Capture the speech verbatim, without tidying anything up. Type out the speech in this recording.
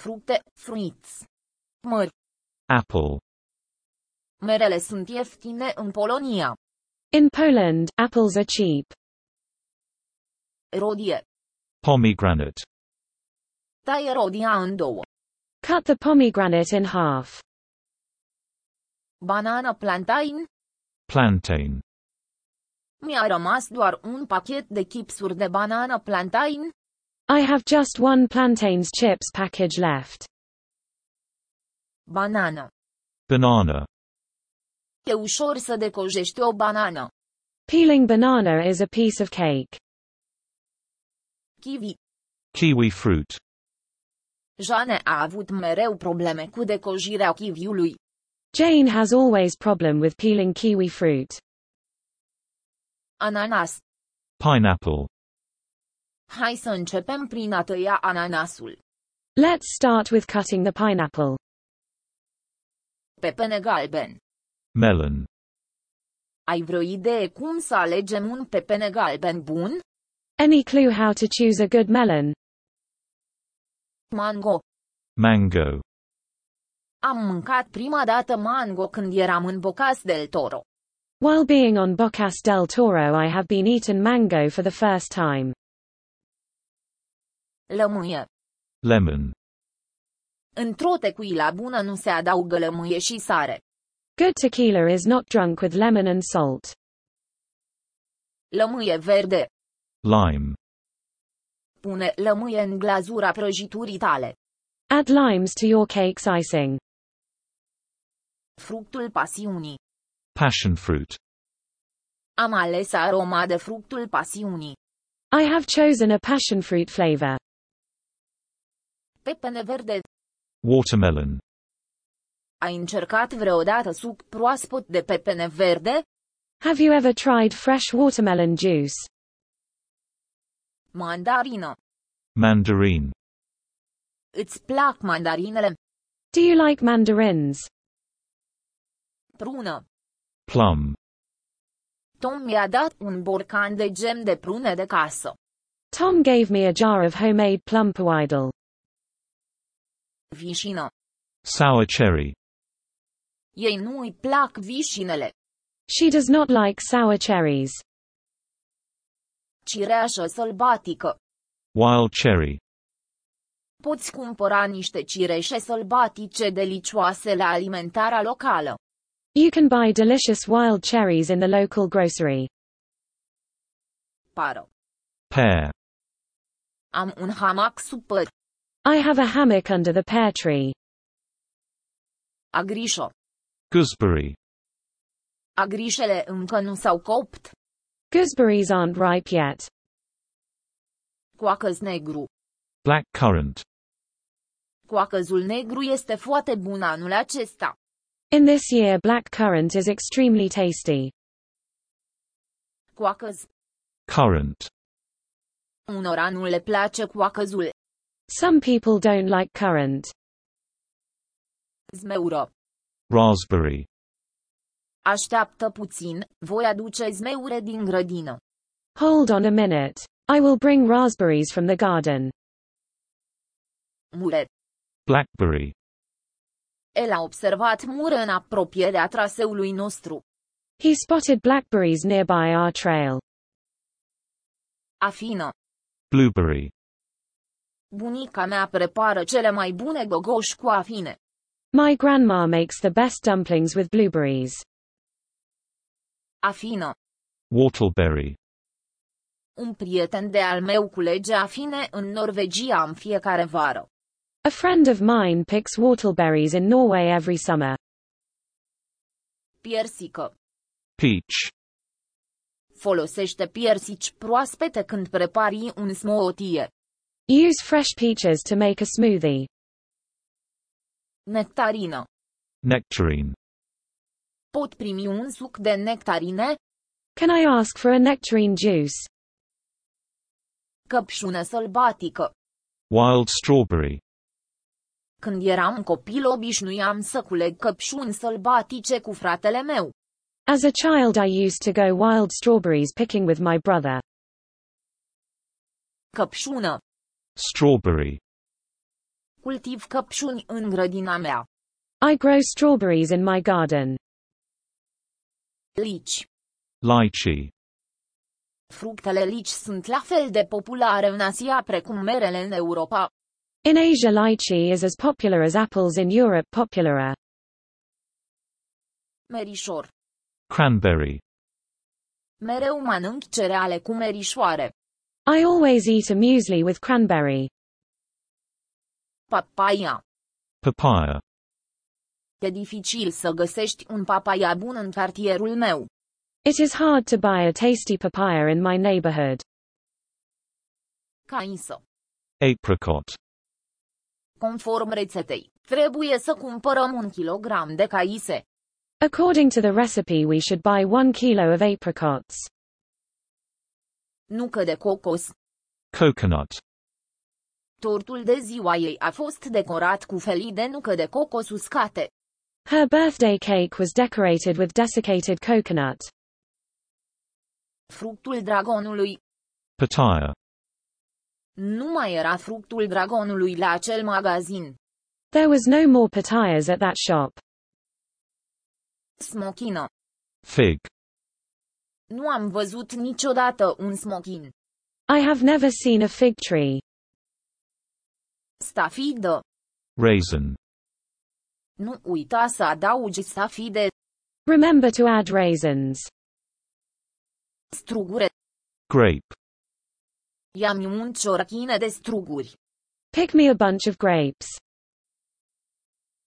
Fructe, fruits. Măr. Apple. Merele sunt ieftine în Polonia. In Poland, apples are cheap. Rodie. Pomegranate. Taie rodia în două. Cut the pomegranate in half. Banana plantain. Plantain. Mi-a rămas doar un pachet de chipsuri de banana plantain. I have just one plantains chips package left. Banana. Banana. E ușor să decojești o banană. Peeling banana is a piece of cake. Kiwi. Kiwi fruit. Jane a avut mereu probleme cu decojirea kiwiului. Jane has always problem with peeling kiwi fruit. Ananas. Pineapple. Hai să începem prin a tăia ananasul. Let's start with cutting the pineapple. Pepene galben. Melon. Ai vreo idee cum să alegem un pepene galben bun? Any clue how to choose a good melon? Mango. Mango. Am mâncat prima dată mango când eram în Bocas del Toro. While being on Bocas del Toro, I have been eaten mango for the first time. Lămâie. Lemon. Într-o tequila bună nu se adaugă lămâie și sare. Good tequila is not drunk with lemon and salt. Lămâie verde. Lime. Pune lămâie în glazura prăjiturii tale. Add limes to your cake's icing. Fructul pasiunii. Passion fruit. Am ales aroma de fructul pasiunii. I have chosen a passion fruit flavor. Pepene verde. Watermelon. Ai încercat vreodată suc proaspăt de pepene verde? Have you ever tried fresh watermelon juice? Mandarină. Mandarin. Îți plac mandarinele? Do you like mandarins? Prună. Plum. Tom mi-a dat un borcan de gem de prune de casă. Tom gave me a jar of homemade plum poidel. Vișină. Sour cherry. Ei nu îi plac vișinele. She does not like sour cherries. Cireașă sălbatică. Wild cherry. Poți cumpăra niște cireșe sălbatice delicioase la alimentarea locală. You can buy delicious wild cherries in the local grocery. Pară. Pear. Am un hamac super. I have a hammock under the pear tree. Agrișo. Gooseberry. Agrișele încă nu s-au copt. Gooseberries aren't ripe yet. Coacăz negru. Blackcurrant. Coacăzul negru este foarte bun anul acesta. In this year, blackcurrant is extremely tasty. Coacăz. Currant. Unora nu le place coacăzul. Some people don't like currant. Zmeură. Raspberry. Așteaptă puțin, voi aduce zmeure din grădină. Hold on a minute. I will bring raspberries from the garden. Mure. Blackberry. El a observat mure în apropierea traseului nostru. He spotted blackberries nearby our trail. Afină. Blueberry. Bunica mea prepară cele mai bune gogoși cu afine. My grandma makes the best dumplings with blueberries. Afină. Whortleberry. Un prieten de al meu culege afine în Norvegia în fiecare vară. A friend of mine picks whortleberries in Norway every summer. Piersică. Peach. Folosește piersici proaspete când prepari un smoothie. Use fresh peaches to make a smoothie. Nectarină. Nectarine. Pot primi un suc de nectarine? Can I ask for a nectarine juice? Căpșună sălbatică. Wild strawberry. Când eram copil obișnuiam să culeg căpșuni sălbatice cu fratele meu. As a child I used to go wild strawberries picking with my brother. Căpșună. Strawberry. Cultiv căpșuni în grădina mea. I grow strawberries in my garden. Lici. Lychee. Fructele lici sunt la fel de populare în Asia precum merele în Europa. In Asia, lychee is as popular as apples in Europe. Popularer. Merișor. Cranberry. Mereu mănânc cereale cu merișoare. I always eat a muesli with cranberry. Papaya. Papaya. E dificil să găsești un papaya bun în cartierul meu. It is hard to buy a tasty papaya in my neighborhood. Caisă. Apricot. Conform rețetei, trebuie să cumpărăm un kilogram de caise. According to the recipe, we should buy one kilo of apricots. Nucă de cocos. Coconut. Tortul de ziua ei a fost decorat cu felii de nucă de cocos uscate. Her birthday cake was decorated with desiccated coconut. Fructul dragonului. Pitaya. Nu mai era fructul dragonului la acel magazin. There was no more pitayas at that shop. Smochină. Fig. Nu am văzut niciodată un smochin. I have never seen a fig tree. Stafidă. Raisin. Nu uita să adaugi stafide. Remember to add raisins. Strugure. Grape. Ia-mi un ciorchine de struguri. Pick me a bunch of grapes.